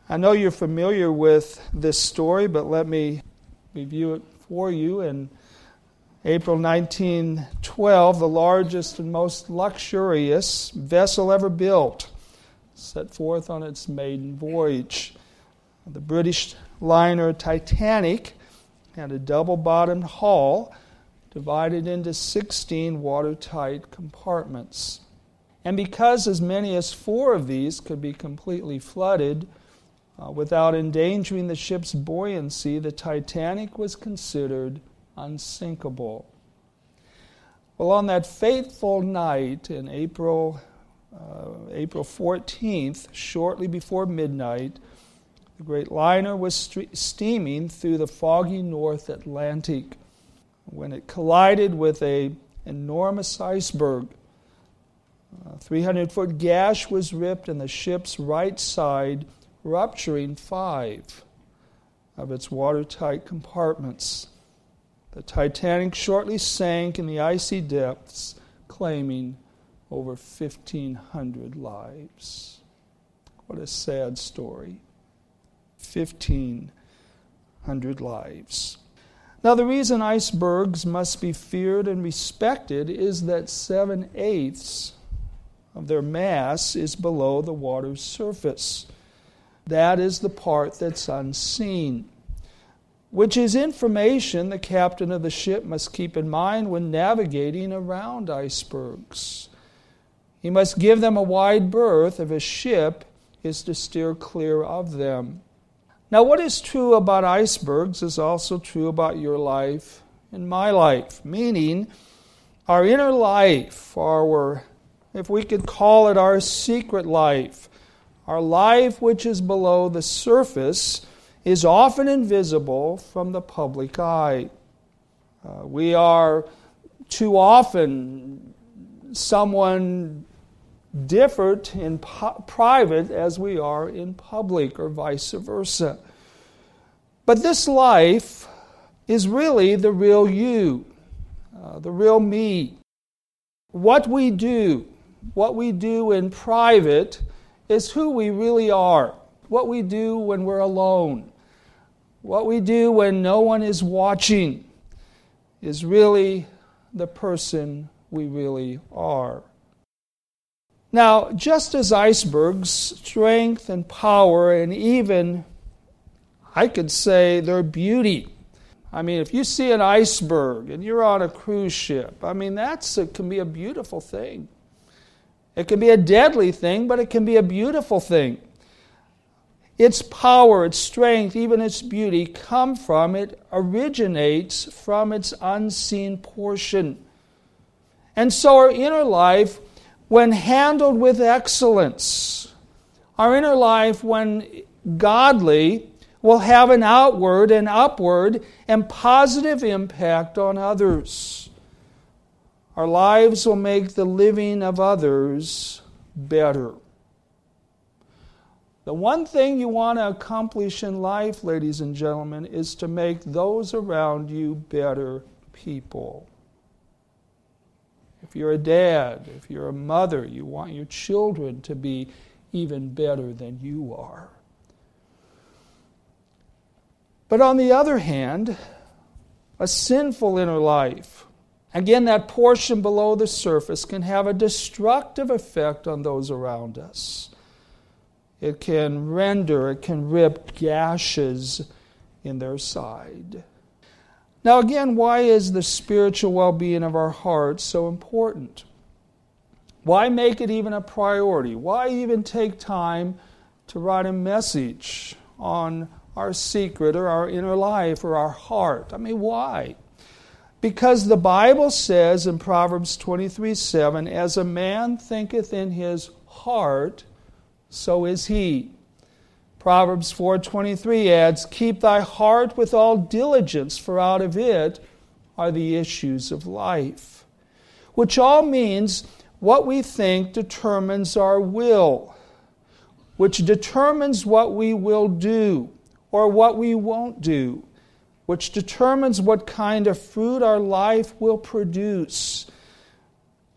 I know you're familiar with this story, but let me review it for you. In April 1912, the largest and most luxurious vessel ever built set forth on its maiden voyage. The British liner Titanic had a double-bottomed hull divided into 16 watertight compartments. And because as many as 4 of these could be completely flooded without endangering the ship's buoyancy, the Titanic was considered unsinkable. Well, on that fateful night in April 14th, shortly before midnight, the great liner was steaming through the foggy North Atlantic when it collided with an enormous iceberg. A 300-foot gash was ripped in the ship's right side, rupturing 5 of its watertight compartments. The Titanic shortly sank in the icy depths, claiming over 1,500 lives. What a sad story. 1,500 lives. Now, the reason icebergs must be feared and respected is that 7/8 of their mass is below the water's surface. That is the part that's unseen, which is information the captain of the ship must keep in mind when navigating around icebergs. He must give them a wide berth if a ship is to steer clear of them. Now, what is true about icebergs is also true about your life and my life, meaning our inner life, if we could call it our secret life, our life which is below the surface, is often invisible from the public eye. We are too often someone different in private as we are in public, or vice versa. But this life is really the real you, the real me. What we do in private is who we really are. What we do when we're alone, what we do when no one is watching, is really the person we really are. Now, just as icebergs' strength and power, and even, I could say, their beauty. I mean, if you see an iceberg and you're on a cruise ship, I mean, it can be a beautiful thing. It can be a deadly thing, but it can be a beautiful thing. Its power, its strength, even its beauty originates from its unseen portion. And so our inner life, when handled with excellence, our inner life, when godly, will have an outward and upward and positive impact on others. Our lives will make the living of others better. The one thing you want to accomplish in life, ladies and gentlemen, is to make those around you better people. If you're a dad, if you're a mother, you want your children to be even better than you are. But on the other hand, a sinful inner life, again, that portion below the surface, can have a destructive effect on those around us. It can rip gashes in their side. Now again, why is the spiritual well-being of our hearts so important? Why make it even a priority? Why even take time to write a message on our secret or our inner life or our heart? I mean, why? Because the Bible says in Proverbs 23:7, as a man thinketh in his heart, so is he. Proverbs 4:23 adds, keep thy heart with all diligence, for out of it are the issues of life. Which all means what we think determines our will, which determines what we will do or what we won't do, which determines what kind of fruit our life will produce.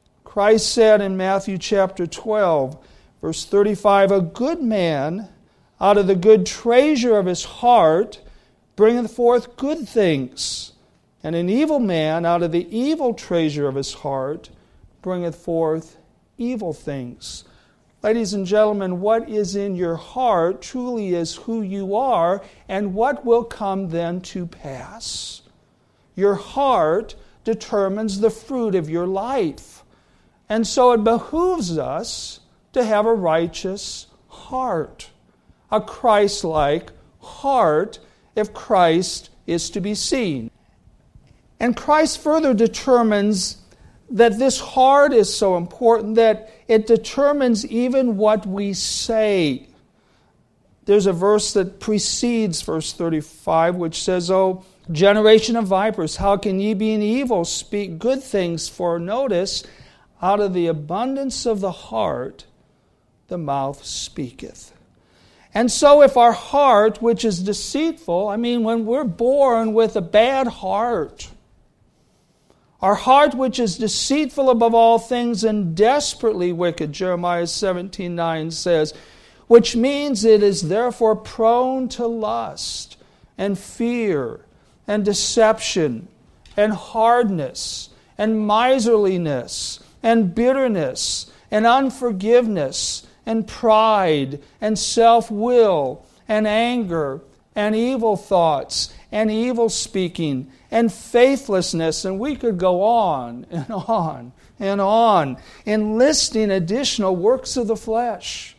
Christ said in Matthew chapter 12, verse 35, a good man Out of the good treasure of his heart bringeth forth good things. And an evil man out of the evil treasure of his heart bringeth forth evil things. Ladies and gentlemen, what is in your heart truly is who you are, and what will come then to pass. Your heart determines the fruit of your life. And so it behooves us to have a righteous heart, a Christ-like heart, if Christ is to be seen. And Christ further determines that this heart is so important that it determines even what we say. There's a verse that precedes verse 35, which says, "O generation of vipers, how can ye being evil speak good things? For notice, out of the abundance of the heart, the mouth speaketh." And so if our heart, which is deceitful, when we're born with a bad heart, our heart which is deceitful above all things and desperately wicked, Jeremiah 17:9 says, which means it is therefore prone to lust and fear and deception and hardness and miserliness and bitterness and unforgiveness and pride and self-will and anger and evil thoughts and evil speaking and faithlessness, and we could go on and on and on, enlisting additional works of the flesh,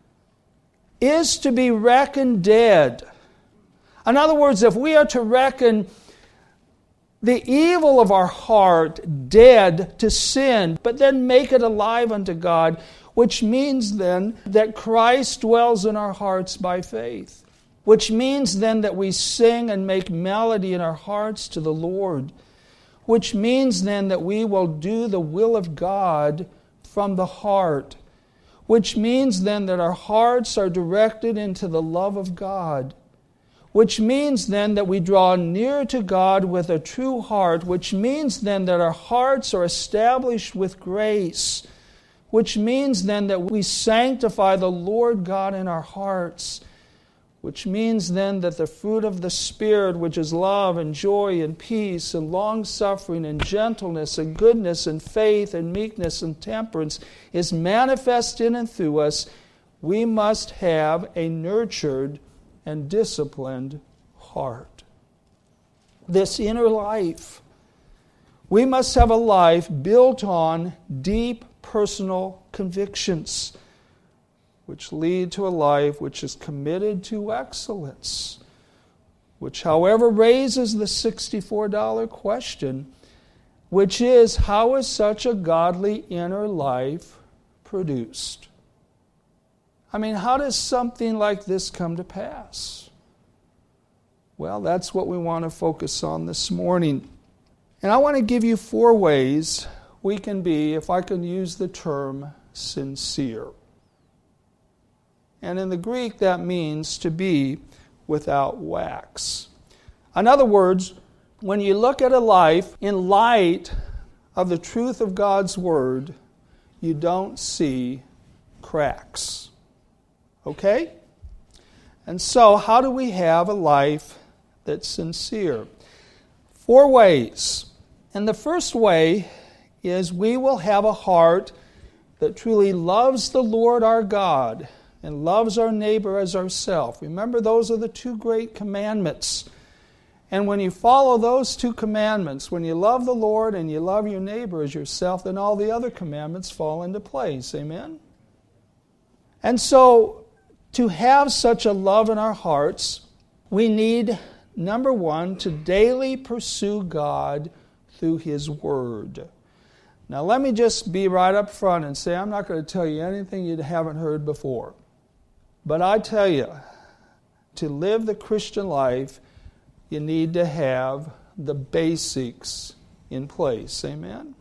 is to be reckoned dead. In other words, if we are to reckon the evil of our heart dead to sin, but then make it alive unto God, which means then that Christ dwells in our hearts by faith, which means then that we sing and make melody in our hearts to the Lord, which means then that we will do the will of God from the heart, which means then that our hearts are directed into the love of God, which means then that we draw near to God with a true heart, which means then that our hearts are established with grace, which means then that we sanctify the Lord God in our hearts, which means then that the fruit of the Spirit, which is love and joy and peace and long-suffering and gentleness and goodness and faith and meekness and temperance, is manifest in and through us. We must have a nurtured and disciplined heart. This inner life. We must have a life built on deep personal convictions, which lead to a life which is committed to excellence, which, however, raises the $64 question, which is, how is such a godly inner life produced? How does something like this come to pass? Well, that's what we want to focus on this morning. And I want to give you 4 ways we can be, if I can use the term, sincere. And in the Greek, that means to be without wax. In other words, when you look at a life in light of the truth of God's Word, you don't see cracks. Okay? And so, how do we have a life that's sincere? 4 ways. And the first way is we will have a heart that truly loves the Lord our God and loves our neighbor as ourselves. Remember, those are the 2 great commandments. And when you follow those 2 commandments, when you love the Lord and you love your neighbor as yourself, then all the other commandments fall into place. Amen? And so, to have such a love in our hearts, we need, number 1, to daily pursue God through His Word. Now, let me just be right up front and say I'm not going to tell you anything you haven't heard before. But I tell you, to live the Christian life, you need to have the basics in place. Amen?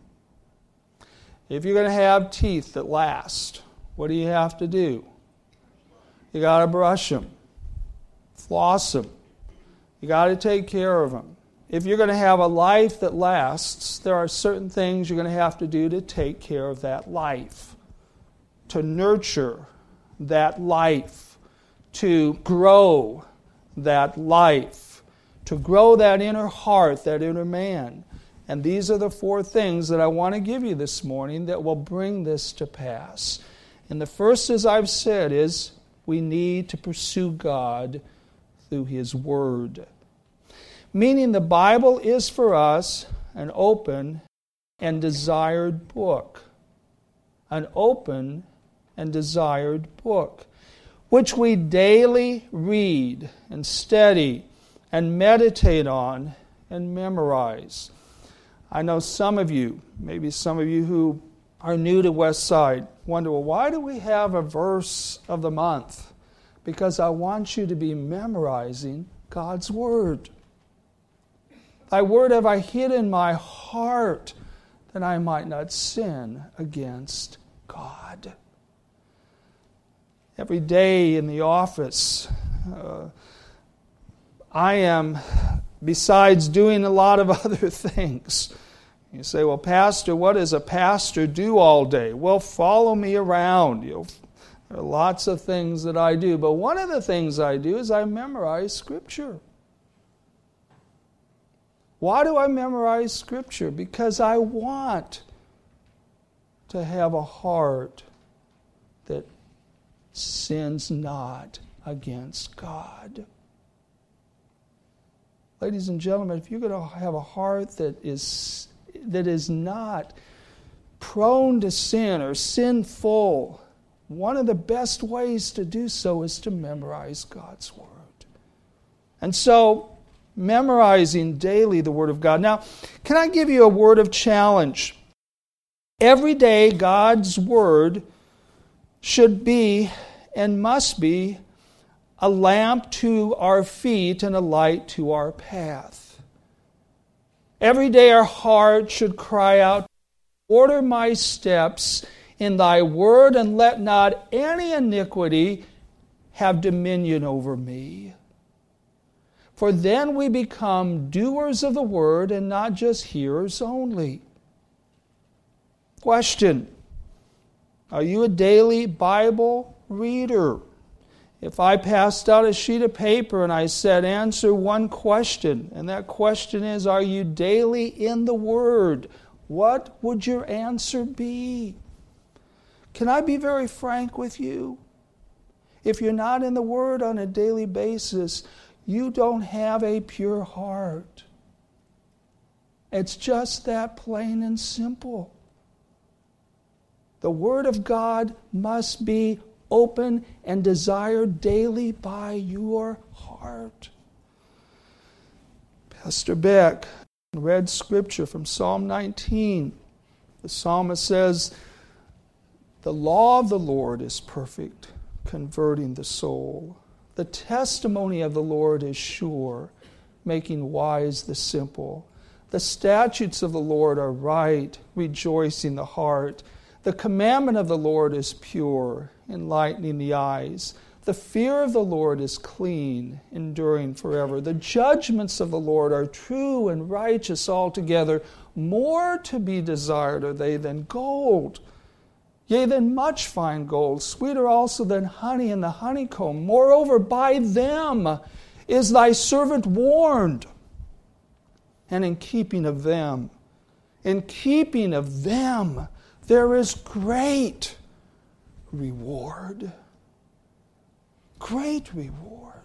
If you're going to have teeth that last, what do you have to do? You got to brush them, floss them. You got to take care of them. If you're going to have a life that lasts, there are certain things you're going to have to do to take care of that life, to nurture that life, to grow that life, to grow that inner heart, that inner man. And these are the 4 things that I want to give you this morning that will bring this to pass. And the first, as I've said, is we need to pursue God through His Word. Meaning the Bible is for us an open and desired book. An open and desired book, which we daily read and study and meditate on and memorize. I know some of you, maybe some of you who are new to Westside, wonder, well, why do we have a verse of the month? Because I want you to be memorizing God's Word. Thy word have I hid in my heart, that I might not sin against God. Every day in the office, I am, besides doing a lot of other things. You say, well, Pastor, what does a pastor do all day? Well, follow me around. There are lots of things that I do, but one of the things I do is I memorize Scripture. Why do I memorize Scripture? Because I want to have a heart that sins not against God. Ladies and gentlemen, if you're going to have a heart that is not prone to sin or sinful, one of the best ways to do so is to memorize God's Word. And so, memorizing daily the Word of God. Now, can I give you a word of challenge? Every day, God's Word should be and must be a lamp to our feet and a light to our path. Every day our heart should cry out, order my steps in thy word, and let not any iniquity have dominion over me. For then we become doers of the word and not just hearers only. Question: are you a daily Bible reader? If I passed out a sheet of paper and I said, answer one question, and that question is, are you daily in the Word? What would your answer be? Can I be very frank with you? If you're not in the Word on a daily basis, you don't have a pure heart. It's just that plain and simple. The Word of God must be open and desired daily by your heart. Pastor Beck read Scripture from Psalm 19. The psalmist says, the law of the Lord is perfect, converting the soul. The testimony of the Lord is sure, making wise the simple. The statutes of the Lord are right, rejoicing the heart. The commandment of the Lord is pure, enlightening the eyes. The fear of the Lord is clean, enduring forever. The judgments of the Lord are true and righteous altogether. More to be desired are they than gold, yea, than much fine gold, sweeter also than honey in the honeycomb. Moreover, by them is thy servant warned, and in keeping of them, there is great reward. Great reward.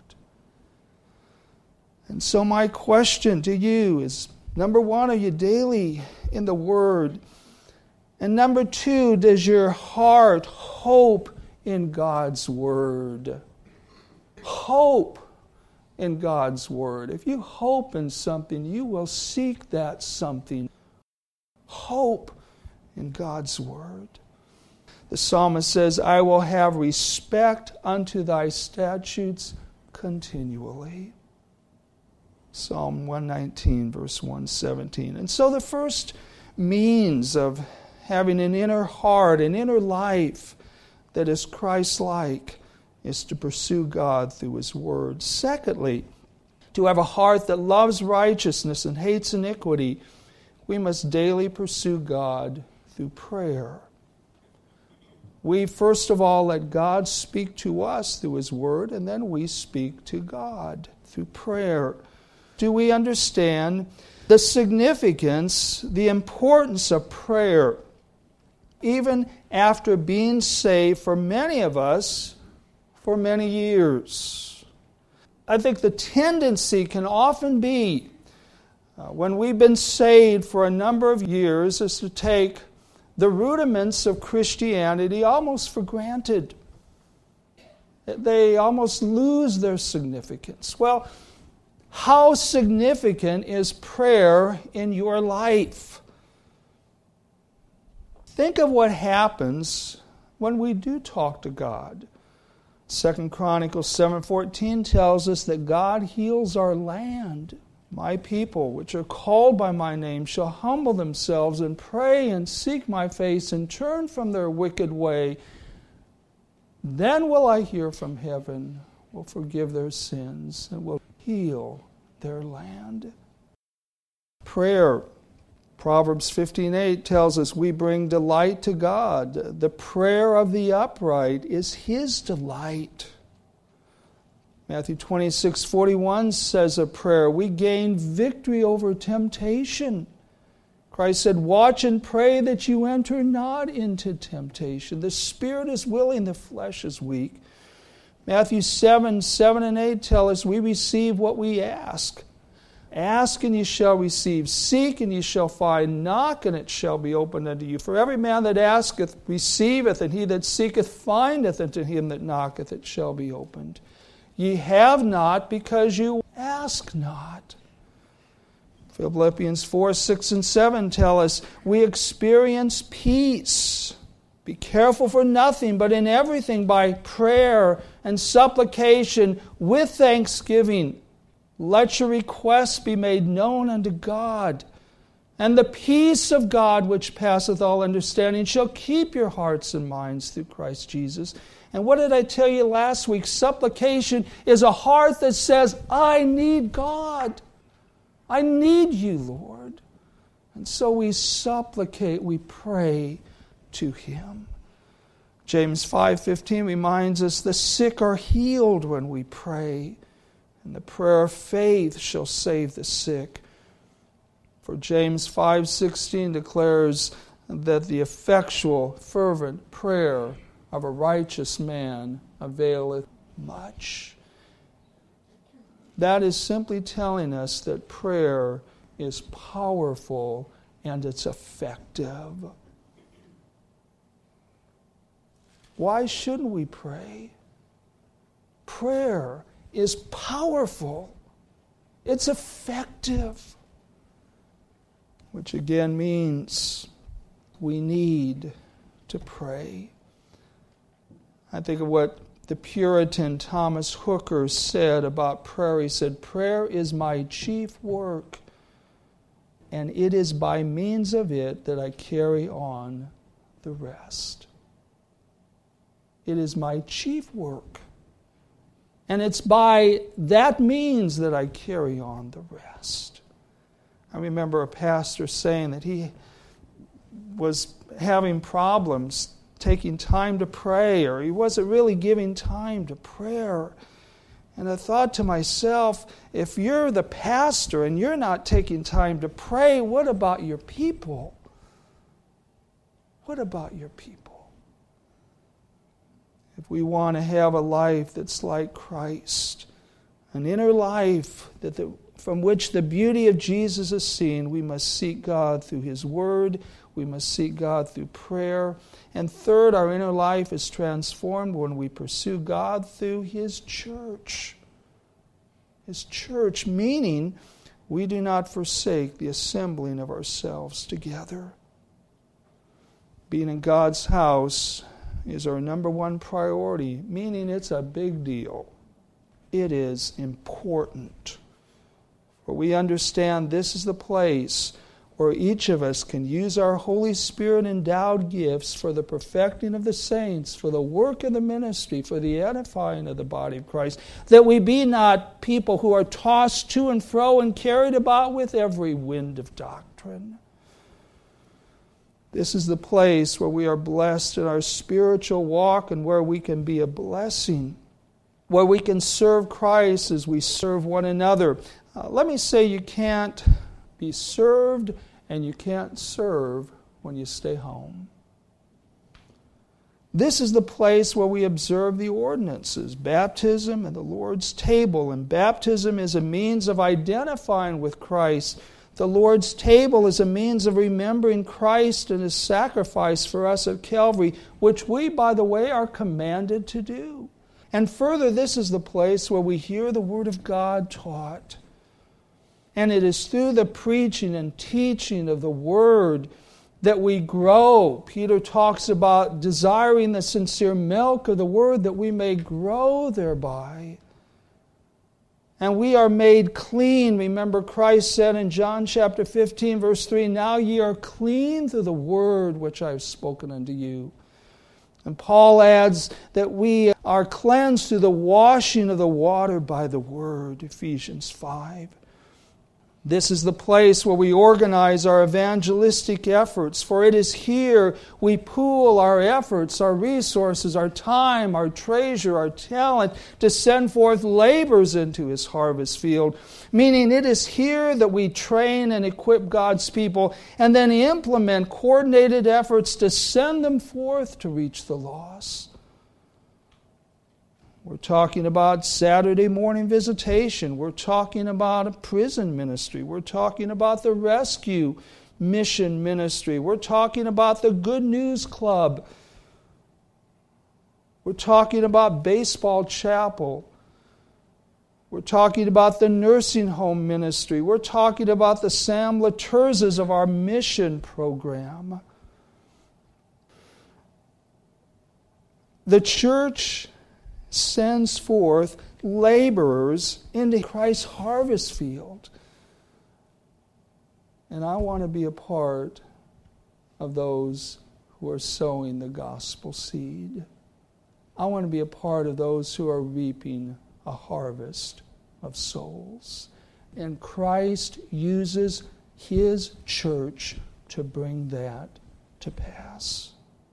And so my question to you is, number one, are you daily in the Word? And number two, does your heart hope in God's Word? Hope in God's Word. If you hope in something, you will seek that something. Hope in God's Word. The psalmist says, I will have respect unto thy statutes continually. Psalm 119, verse 117. And so the first means of having an inner heart, an inner life that is Christ-like, is to pursue God through His Word. Secondly, to have a heart that loves righteousness and hates iniquity, we must daily pursue God through prayer. We first of all let God speak to us through His Word, and then we speak to God through prayer. Do we understand the significance, the importance of prayer? Even after being saved, for many of us, for many years. I think the tendency can often be, when we've been saved for a number of years, is to take the rudiments of Christianity almost for granted. They almost lose their significance. Well, how significant is prayer in your life? Think of what happens when we do talk to God. 2 Chronicles 7:14 tells us that God heals our land. My people, which are called by my name, shall humble themselves and pray and seek my face and turn from their wicked way. Then will I hear from heaven, will forgive their sins, and will heal their land. Prayer. Proverbs 15:8 tells us we bring delight to God. The prayer of the upright is His delight. Matthew 26:41 says of prayer, we gain victory over temptation. Christ said, watch and pray that you enter not into temptation. The spirit is willing, the flesh is weak. Matthew 7:7 and 8 tell us we receive what we ask. Ask and ye shall receive. Seek and ye shall find. Knock and it shall be opened unto you. For every man that asketh receiveth, and he that seeketh findeth, and to him that knocketh it shall be opened. Ye have not because you ask not. Philippians 4:6 and 7 tell us we experience peace. Be careful for nothing, but in everything by prayer and supplication with thanksgiving. Let your requests be made known unto God. And the peace of God, which passeth all understanding, shall keep your hearts and minds through Christ Jesus. And what did I tell you last week? Supplication is a heart that says, I need God. I need you, Lord. And so we supplicate, we pray to Him. James 5:15 reminds us the sick are healed when we pray. And the prayer of faith shall save the sick. For James 5:16 declares that the effectual, fervent prayer of a righteous man availeth much. That is simply telling us that prayer is powerful and it's effective. Why shouldn't we pray? Prayer is powerful. It's effective. Which again means we need to pray. I think of what the Puritan Thomas Hooker said about prayer. He said, prayer is my chief work, and it is by means of it that I carry on the rest. It is my chief work. And it's by that means that I carry on the rest. I remember a pastor saying that he was having problems taking time to pray, or he wasn't really giving time to prayer. And I thought to myself, if you're the pastor and you're not taking time to pray, what about your people? What about your people? If we want to have a life that's like Christ, an inner life from which the beauty of Jesus is seen, we must seek God through His Word. We must seek God through prayer. And third, our inner life is transformed when we pursue God through His church. His church, meaning we do not forsake the assembling of ourselves together. Being in God's house is our number one priority, meaning it's a big deal. It is important. For we understand this is the place where each of us can use our Holy Spirit-endowed gifts for the perfecting of the saints, for the work of the ministry, for the edifying of the body of Christ, that we be not people who are tossed to and fro and carried about with every wind of doctrine. This is the place where we are blessed in our spiritual walk and where we can be a blessing, where we can serve Christ as we serve one another. Let me say, you can't be served and you can't serve when you stay home. This is the place where we observe the ordinances, baptism and the Lord's table. And baptism is a means of identifying with Christ. The Lord's table is a means of remembering Christ and His sacrifice for us at Calvary, which we, by the way, are commanded to do. And further, this is the place where we hear the Word of God taught. And it is through the preaching and teaching of the Word that we grow. Peter talks about desiring the sincere milk of the Word that we may grow thereby. And we are made clean. Remember, Christ said in John chapter 15, verse 3, "Now ye are clean through the word which I have spoken unto you." And Paul adds that we are cleansed through the washing of the water by the word, Ephesians 5. This is the place where we organize our evangelistic efforts, for it is here we pool our efforts, our resources, our time, our treasure, our talent to send forth laborers into His harvest field. Meaning it is here that we train and equip God's people and then implement coordinated efforts to send them forth to reach the lost. We're talking about Saturday morning visitation. We're talking about a prison ministry. We're talking about the rescue mission ministry. We're talking about the Good News Club. We're talking about baseball chapel. We're talking about the nursing home ministry. We're talking about the Sam Laturzas of our mission program. The church sends forth laborers into Christ's harvest field. And I want to be a part of those who are sowing the gospel seed. I want to be a part of those who are reaping a harvest of souls. And Christ uses His church to bring that to pass.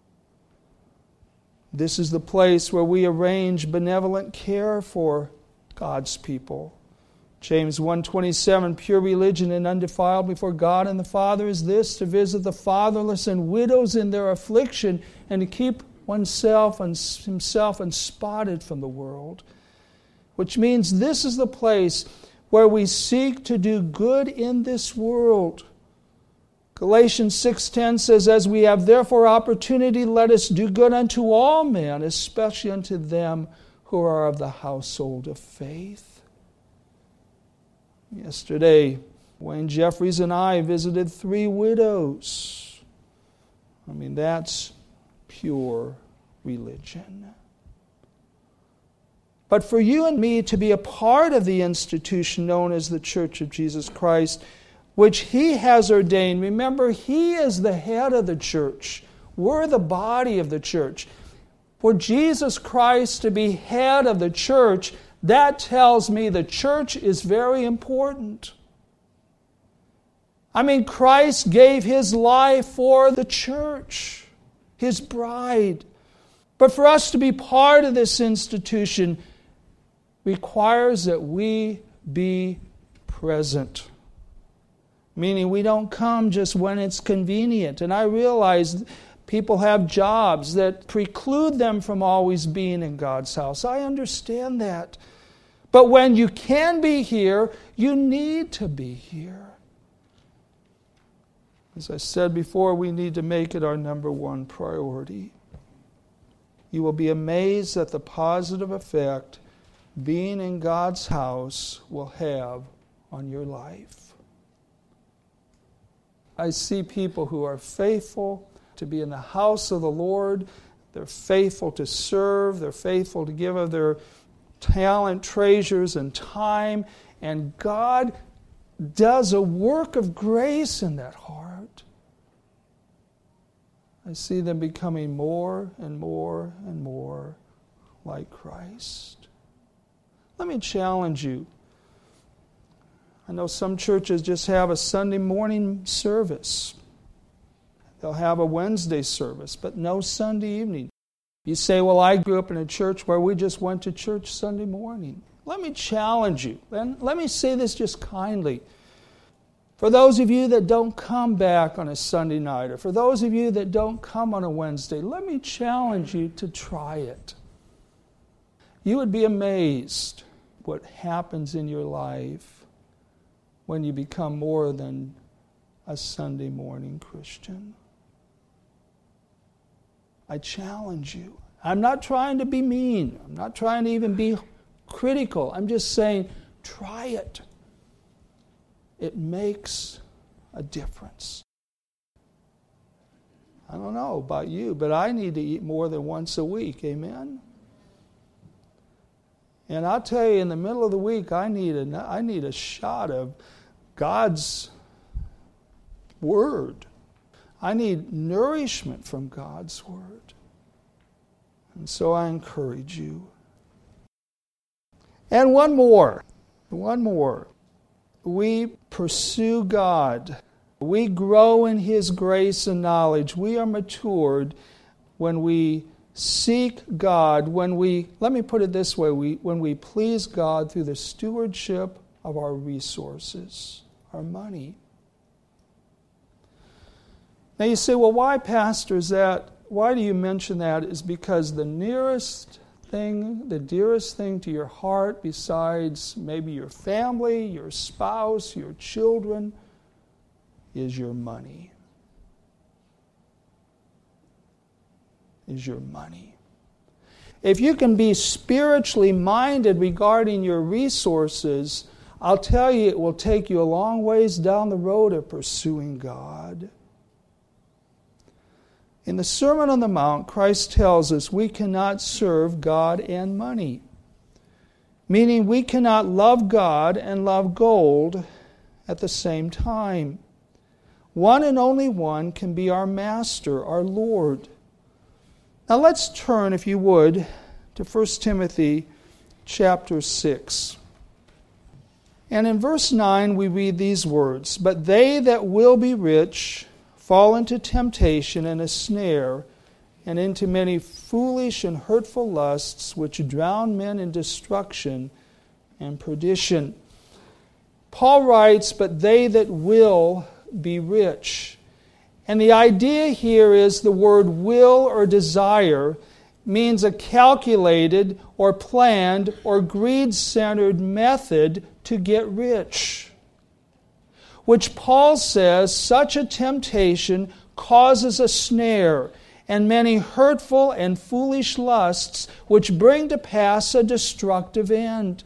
This is the place where we arrange benevolent care for God's people. James 1:27, "Pure religion and undefiled before God and the Father is this, to visit the fatherless and widows in their affliction, and to keep oneself and himself unspotted from the world." Which means this is the place where we seek to do good in this world. Galatians 6:10 says, "As we have therefore opportunity, let us do good unto all men, especially unto them who are of the household of faith." Yesterday, Wayne Jeffries and I visited 3 widows. That's pure religion. But for you and me to be a part of the institution known as the Church of Jesus Christ, which He has ordained. Remember, He is the head of the church. We're the body of the church. For Jesus Christ to be head of the church, that tells me the church is very important. Christ gave His life for the church, His bride. But for us to be part of this institution requires that we be present. Meaning we don't come just when it's convenient. And I realize people have jobs that preclude them from always being in God's house. I understand that. But when you can be here, you need to be here. As I said before, we need to make it our number one priority. You will be amazed at the positive effect being in God's house will have on your life. I see people who are faithful to be in the house of the Lord. They're faithful to serve. They're faithful to give of their talent, treasures, and time. And God does a work of grace in that heart. I see them becoming more and more and more like Christ. Let me challenge you. I know some churches just have a Sunday morning service. They'll have a Wednesday service, but no Sunday evening. You say, well, I grew up in a church where we just went to church Sunday morning. Let me challenge you, and let me say this just kindly. For those of you that don't come back on a Sunday night, or for those of you that don't come on a Wednesday, let me challenge you to try it. You would be amazed what happens in your life when you become more than a Sunday morning Christian. I challenge you. I'm not trying to be mean. I'm not trying to even be critical. I'm just saying, try it. It makes a difference. I don't know about you, but I need to eat more than once a week. Amen? And I'll tell you, in the middle of the week, I need a shot of God's Word. I need nourishment from God's Word. And so I encourage you. And one more. We pursue God. We grow in His grace and knowledge. We are matured when we seek God, let me put it this way, when we please God through the stewardship of our resources, our money. Now you say, well, why, Pastor, why do you mention that? Is because the dearest thing to your heart, besides maybe your family, your spouse, your children, is your money. Is your money. If you can be spiritually minded regarding your resources, I'll tell you it will take you a long ways down the road of pursuing God. In the Sermon on the Mount, Christ tells us we cannot serve God and money, meaning we cannot love God and love gold at the same time. One and only one can be our Master, our Lord. Now let's turn, if you would, to 1 Timothy chapter 6. And in verse 9 we read these words, "But they that will be rich fall into temptation and a snare, and into many foolish and hurtful lusts, which drown men in destruction and perdition." Paul writes, "But they that will be rich." And the idea here is the word will or desire means a calculated or planned or greed-centered method to get rich, which Paul says such a temptation causes a snare and many hurtful and foolish lusts which bring to pass a destructive end.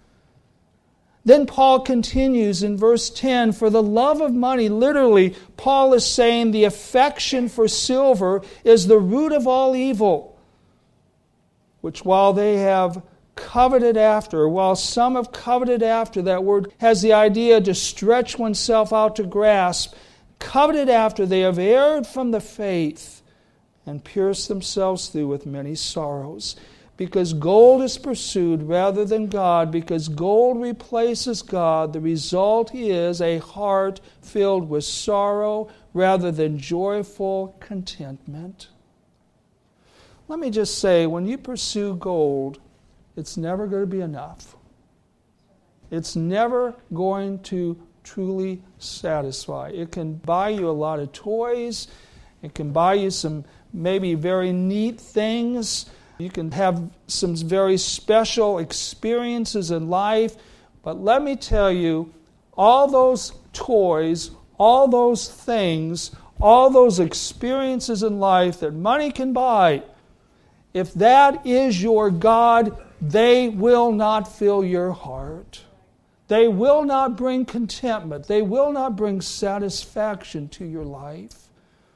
Then Paul continues in verse 10, "For the love of money," literally, Paul is saying the affection for silver is the root of all evil, which while they have coveted after, or while some have coveted after, that word has the idea to stretch oneself out to grasp, coveted after, they have erred from the faith and pierced themselves through with many sorrows. Because gold is pursued rather than God, because gold replaces God, the result is a heart filled with sorrow rather than joyful contentment. Let me just say, when you pursue gold, it's never going to be enough. It's never going to truly satisfy. It can buy you a lot of toys. It can buy you some maybe very neat things. You can have some very special experiences in life. But let me tell you, all those toys, all those things, all those experiences in life that money can buy, if that is your God, they will not fill your heart. They will not bring contentment. They will not bring satisfaction to your life.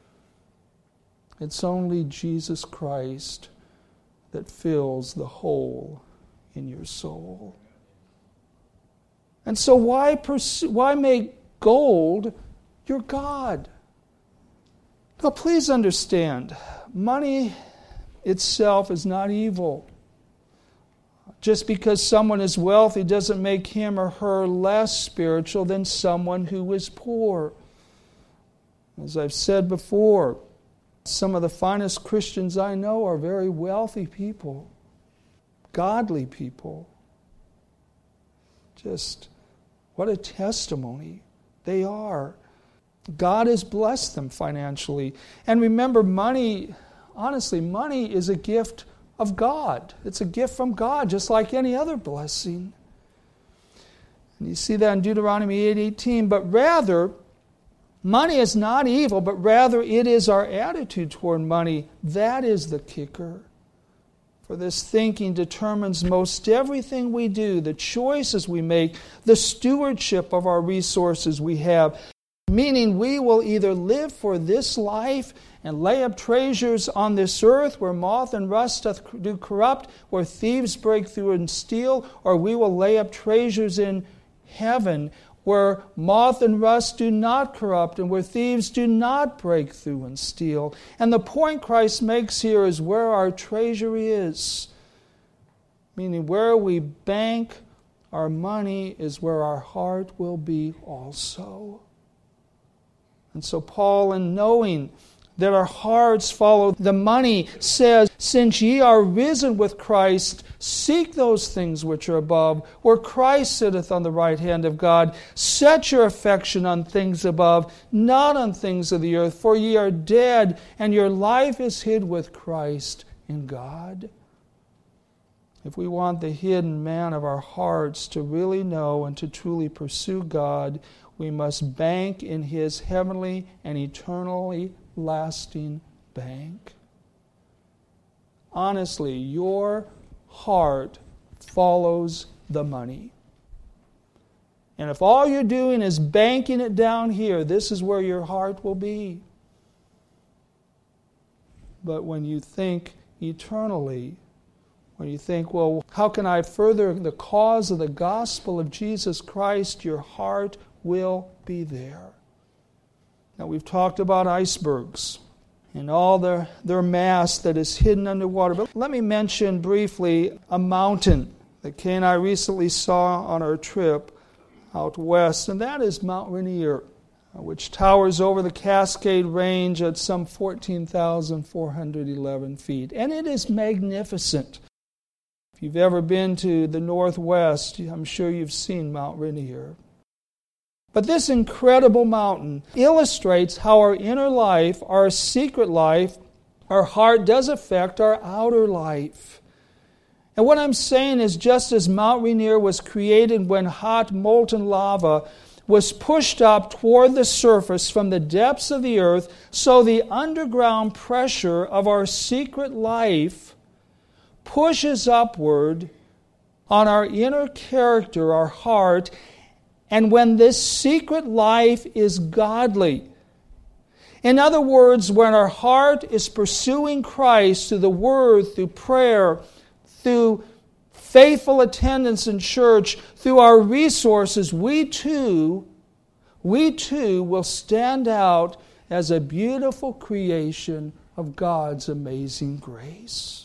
It's only Jesus Christ that fills the hole in your soul. And so why make gold your God? Now please understand, money itself is not evil. Just because someone is wealthy doesn't make him or her less spiritual than someone who is poor. As I've said before, some of the finest Christians I know are very wealthy people, godly people. Just what a testimony they are. God has blessed them financially. And remember, money, honestly, money is a gift of God. It's a gift from God, just like any other blessing. And you see that in Deuteronomy 8:18. But rather, money is not evil, but rather it is our attitude toward money. That is the kicker. For this thinking determines most everything we do, the choices we make, the stewardship of our resources we have. Meaning we will either live for this life and lay up treasures on this earth where moth and rust do corrupt, where thieves break through and steal, or we will lay up treasures in heaven where moth and rust do not corrupt and where thieves do not break through and steal. And the point Christ makes here is where our treasure is. Meaning where we bank our money is where our heart will be also. And so Paul, in knowing that our hearts follow the money, says, since ye are risen with Christ, seek those things which are above, where Christ sitteth on the right hand of God. Set your affection on things above, not on things of the earth, for ye are dead, and your life is hid with Christ in God. If we want the hidden man of our hearts to really know and to truly pursue God, we must bank in His heavenly and eternally lasting bank. Honestly, your heart follows the money. And if all you're doing is banking it down here, this is where your heart will be. But when you think eternally, when you think, well, how can I further the cause of the gospel of Jesus Christ, your heart will be there. Now, we've talked about icebergs and all their mass that is hidden underwater. But let me mention briefly a mountain that Kay and I recently saw on our trip out west, and that is Mount Rainier, which towers over the Cascade Range at some 14,411 feet. And it is magnificent. If you've ever been to the Northwest, I'm sure you've seen Mount Rainier. But this incredible mountain illustrates how our inner life, our secret life, our heart does affect our outer life. And what I'm saying is, just as Mount Rainier was created when hot molten lava was pushed up toward the surface from the depths of the earth, so the underground pressure of our secret life pushes upward on our inner character, our heart. And when this secret life is godly, in other words, when our heart is pursuing Christ through the Word, through prayer, through faithful attendance in church, through our resources, we too will stand out as a beautiful creation of God's amazing grace.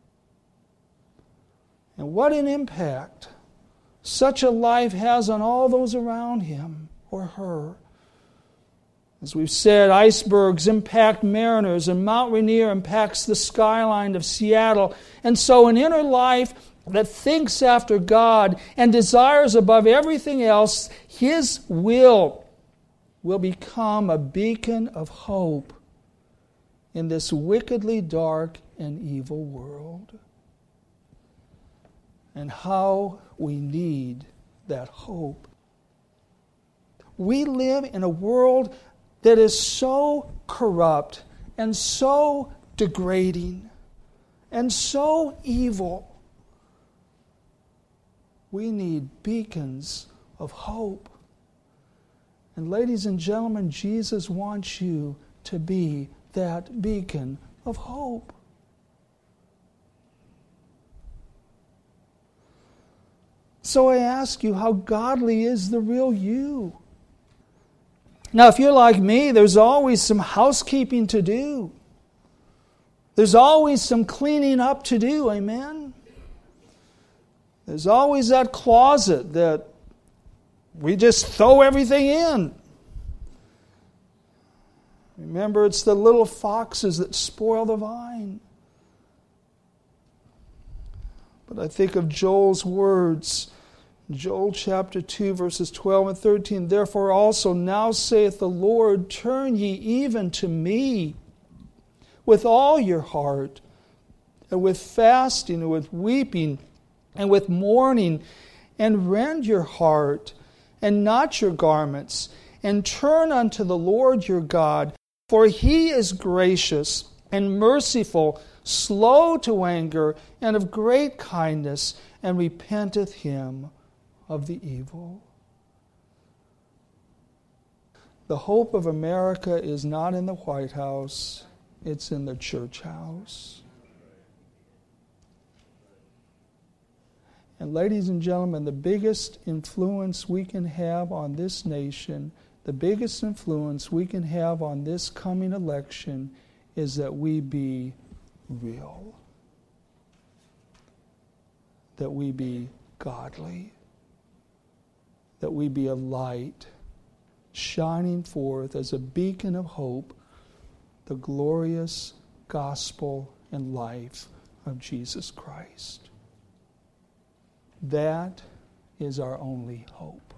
And what an impact such a life has on all those around him or her. As we've said, icebergs impact mariners, and Mount Rainier impacts the skyline of Seattle. And so an inner life that thinks after God and desires above everything else His will become a beacon of hope in this wickedly dark and evil world. And how we need that hope. We live in a world that is so corrupt and so degrading and so evil. We need beacons of hope. And ladies and gentlemen, Jesus wants you to be that beacon of hope. So I ask you, how godly is the real you? Now, if you're like me, there's always some housekeeping to do. There's always some cleaning up to do, amen? There's always that closet that we just throw everything in. Remember, it's the little foxes that spoil the vine. But I think of Joel's words, Joel chapter 2, verses 12 and 13. Therefore also now saith the Lord, turn ye even to me with all your heart, and with fasting, and with weeping, and with mourning, and rend your heart, and not your garments, and turn unto the Lord your God, for he is gracious and merciful, slow to anger, and of great kindness, and repenteth him of the evil. The hope of America is not in the White House, it's in the church house. And ladies and gentlemen, the biggest influence we can have on this nation, the biggest influence we can have on this coming election is that we be real. That we be godly. That we be a light shining forth as a beacon of hope the glorious gospel and life of Jesus Christ. That is our only hope.